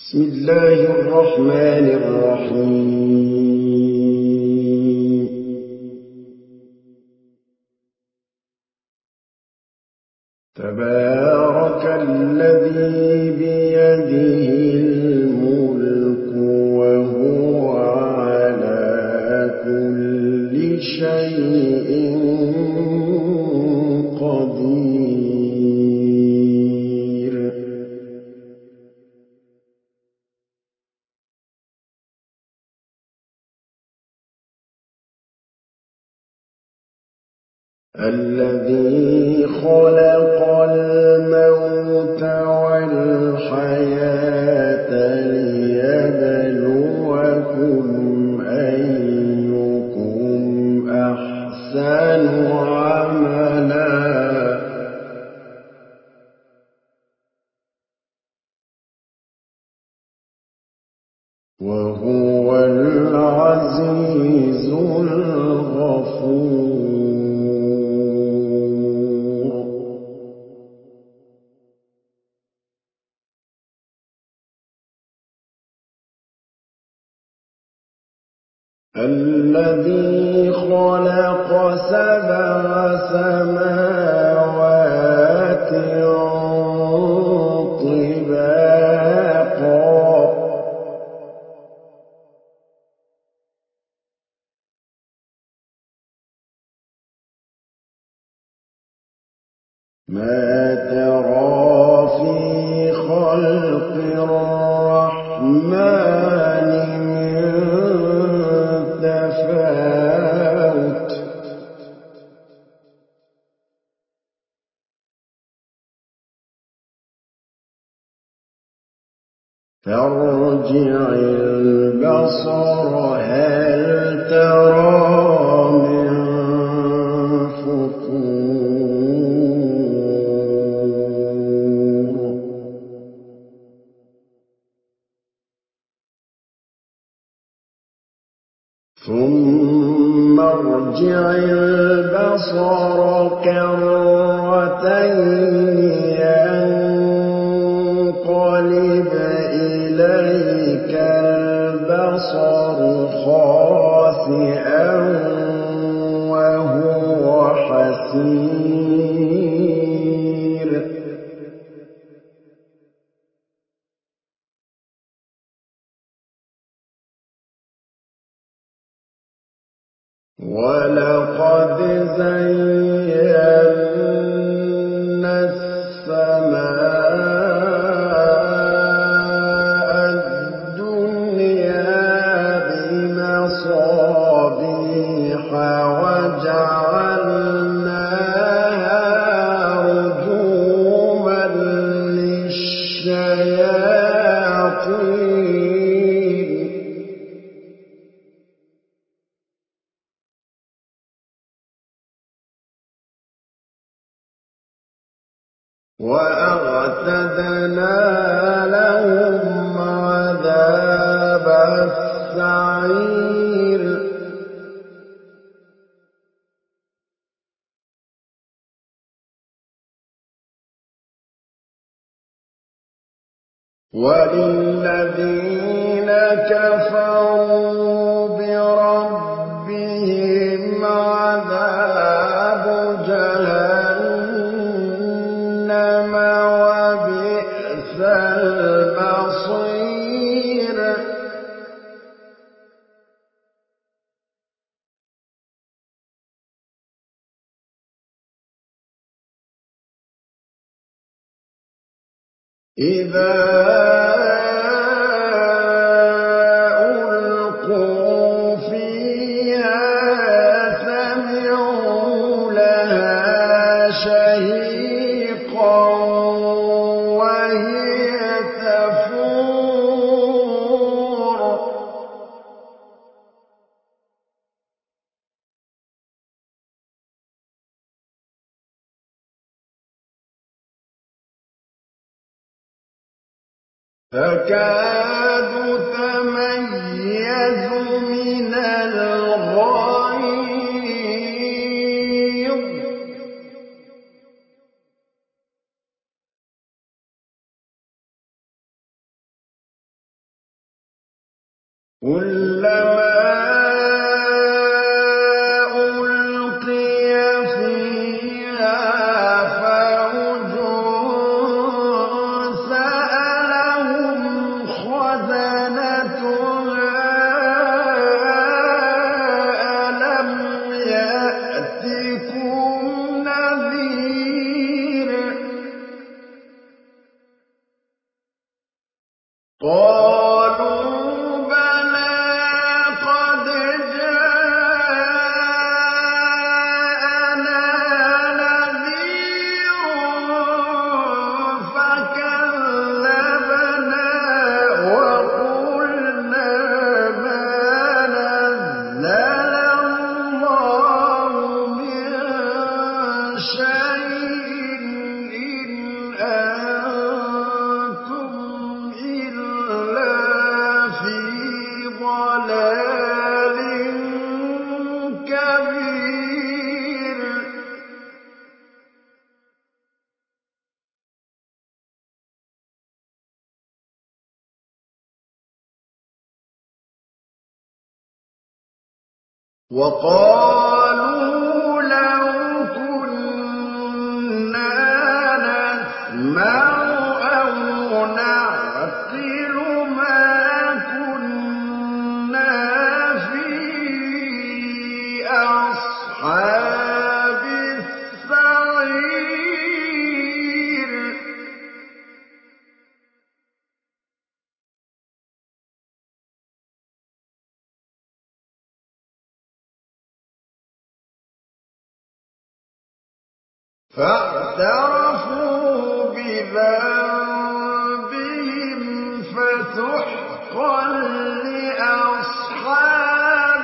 بسم الله الرحمن الرحيم. تبارك الذي بيده الملك وهو على كل شيء قدير. الذي خلق الموت والحياة ليبلوكم أيكم أحسن عملا وهو العزيز الغفور. الذي خلق سبع سماوات طباقا ما ترى في خلق الرحمن من تفاوت فارجع البصر هل ترى من فطور ثم ارجع البصر كرتين ينقلب إليك البصر خاسئا وهو حسير ولقد زينا السماء الدنيا بمصابيح وجعلناها رجوما للشياطين وأعتدنا لهم عذاب السعير وللذين كفروا بربهم عذاب جهنم وبئس المصير إذا ألقوا فيها سمعوا لها شهيقا وهي تفور تكاد تميز من الغيظ كلما ألقي فيها فوج سألهم خزنتها ألم يأتكم نذير قالوا بلى قد جاءنا نذير فكذبنا وقلنا ما نزل الله من شيء إن أنتم إلا في ضلال كبير وقالوا لو كنا نسمع أو نعقل ما كنا في أصحاب السعير فاعترفوا بذنبهم فسحقا لأصحاب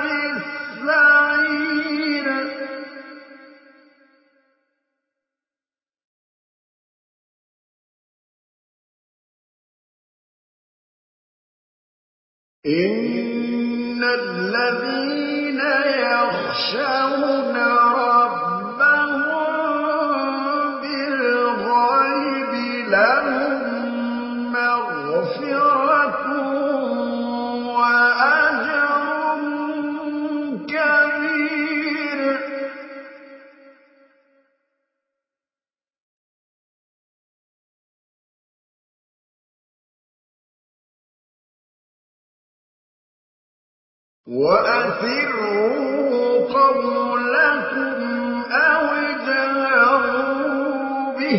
السعير إن الذين يخشون ربهم بالغيب لهم مغفرة وأجر كبير وأسروا قولكم أو اجهروا به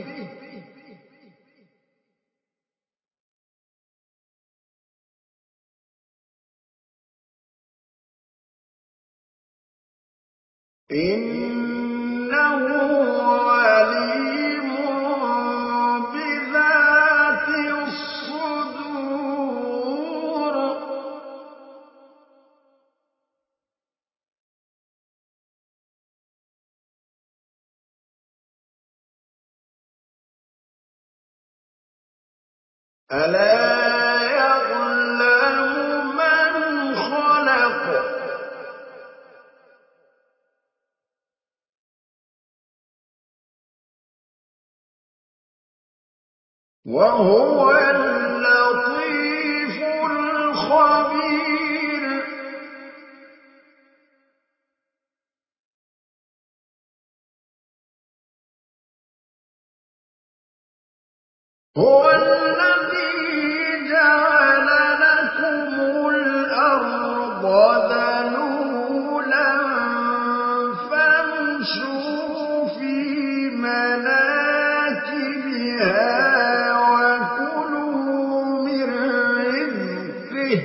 إنه عليم بذات الصدور ألا يعلم من خلق وهو اللطيف الخبير هو الذي جعل لكم الأرض ذلولا فامشوا في مناكبها وكلوا من رزقه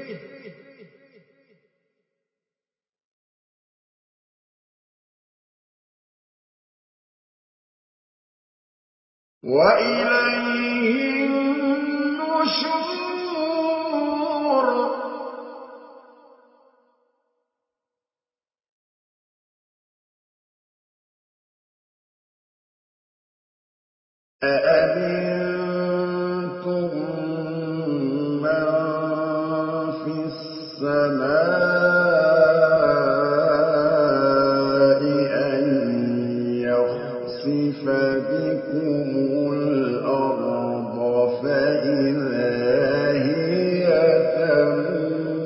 وإليه النشور أأمنتم من في السماء أن يخسف بكم الأرض فإذا هي تمور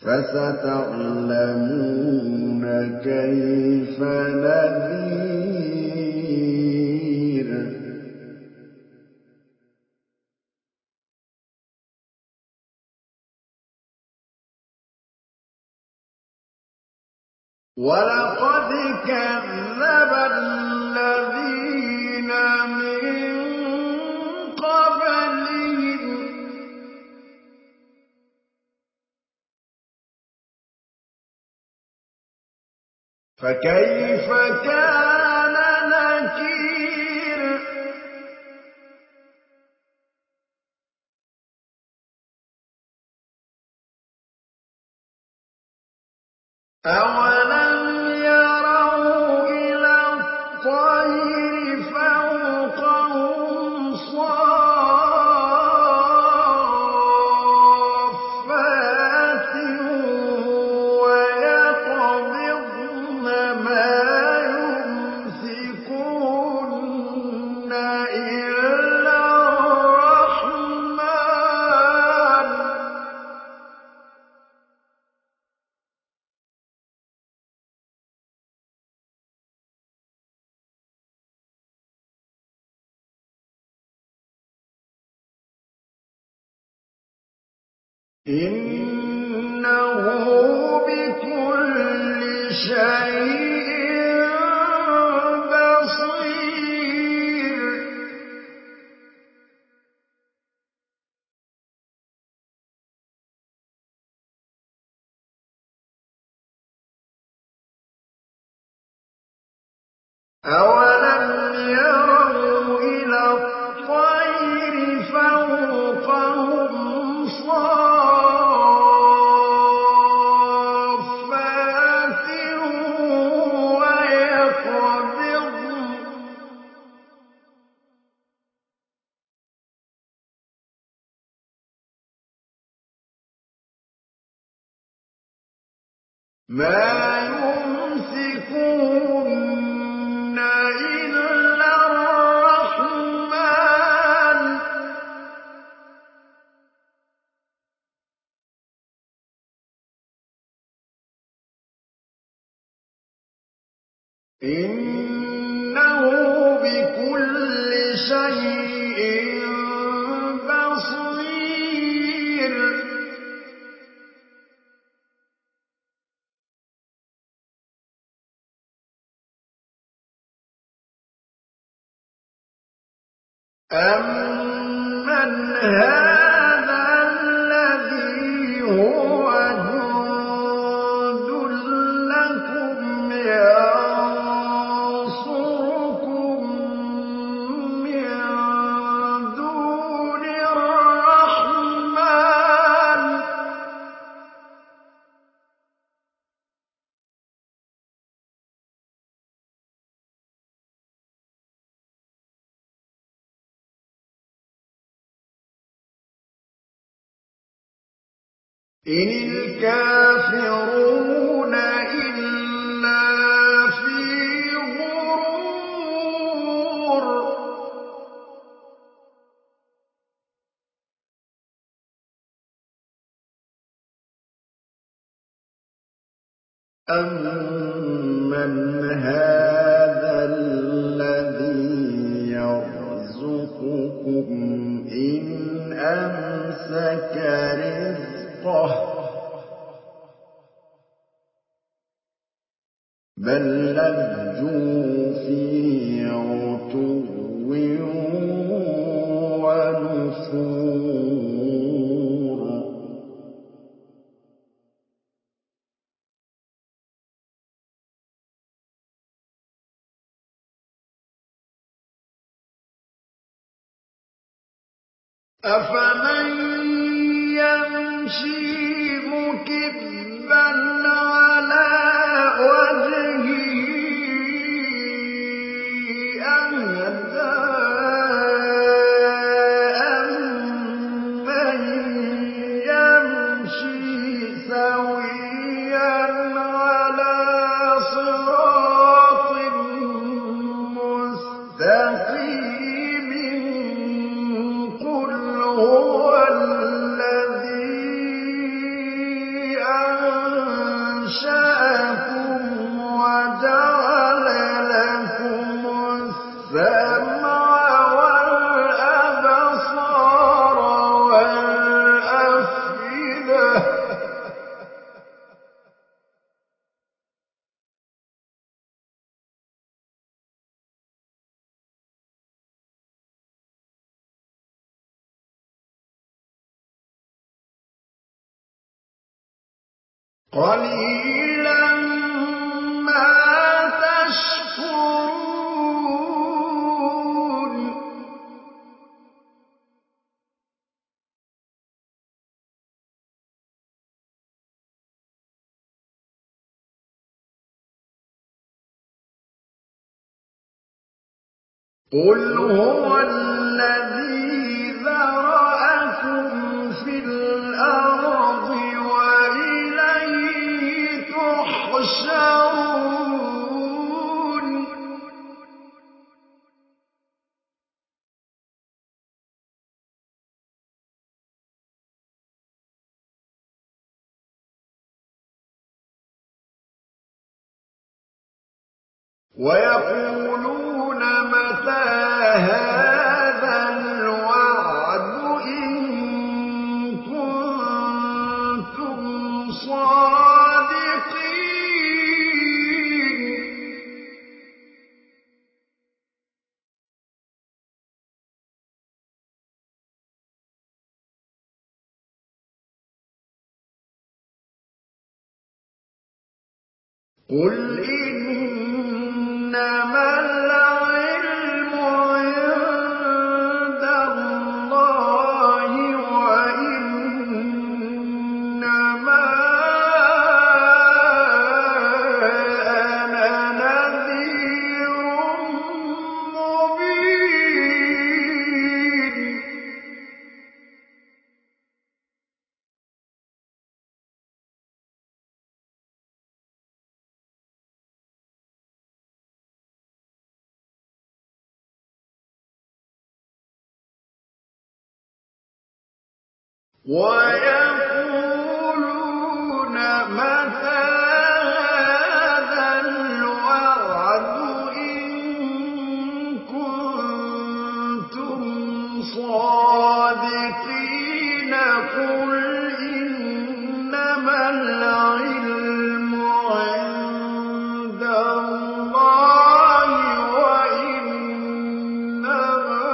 فستعلمون كيف نذير ولقد كذب الذين من قبلهم فكيف كان نكير أولم يروا إلى الطير فوقهم صافات ويقبضن ما يمسكون إلا الرحمن إنه بكل شيء بصير أولم يروا إلى الطير فوقهم صافات ويقبضن ما يمسكون إلا الرحمن إنه بكل شيء بصير أَمَّنْ هَٰذَا الَّذِي هُوَ جُندٌ لَّكُمْ يَنصُرُكُم مِّن دُونِ الرَّحْمَٰنِ ۚ إِنِ الْكَافِرُونَ إِلَّا فِي غُرُورٍ أَمَّنْ هَٰذَا الَّذِي يَرْزُقُكُمْ إِنْ أَمْسَكَ رِزْقَهُ بَل لَّجُّوا فِي عُتُوٍّ وَنُفُورٍ أَفَمَن يَمْشِي مُكِبًّا عَلَىٰ وَجْهِهِ أَهْدَىٰ أَمَّن يَمْشِي سَوِيًّا عَلَىٰ صِرَاطٍ مُّسْتَقِيمٍ قُلْ هُوَ الَّذِي قليلا ما تشكرون قل هو الذي ذرأكم في الأرض وإليه تحشرون ويقولون متى هذا الوعد إن كنتم صادقين قل إنما العلم عند الله وإنما أنا نذير مبين ويقولون متى هذا الوعد إن كنتم صادقين قل إنما العلم عند الله وإنما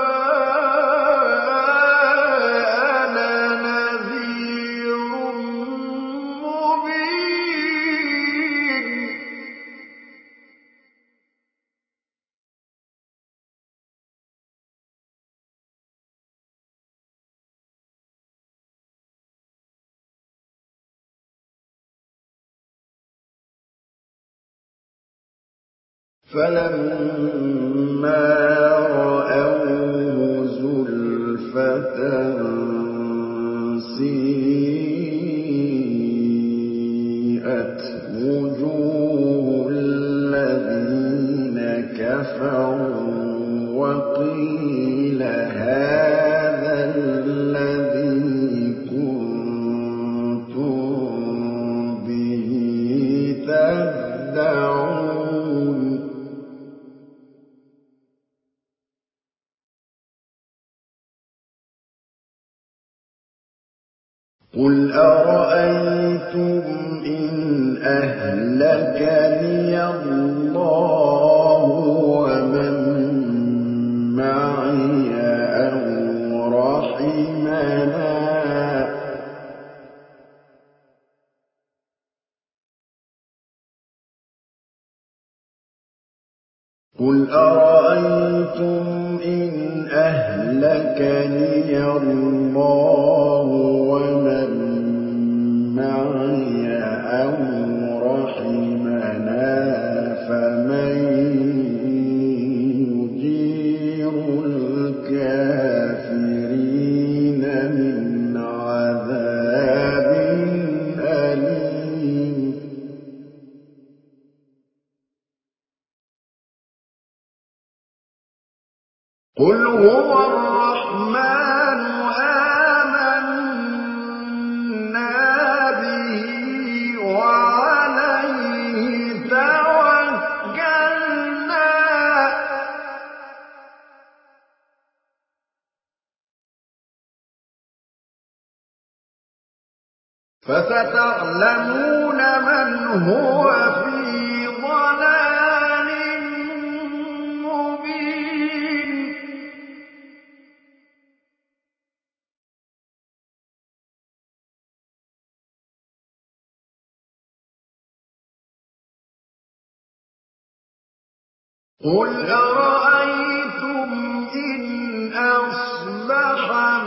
أنا نذير مبين فلما رأوه زلفة سيئت وجوه الذين كفروا وقيل هذا الذي كنتم به تدعون قل أرأيتم إن أهلكني الله ومن معي أو رحمنا قل أرأيتم إن أهلكني الله ومن معي أو رحمنا فمن يجير الكافرين من عذاب أليم قل هو الرحمن آمنا به وعليه توكلنا فستعلمون من هو في ضلال مبين قل أرأيتم إن أصبح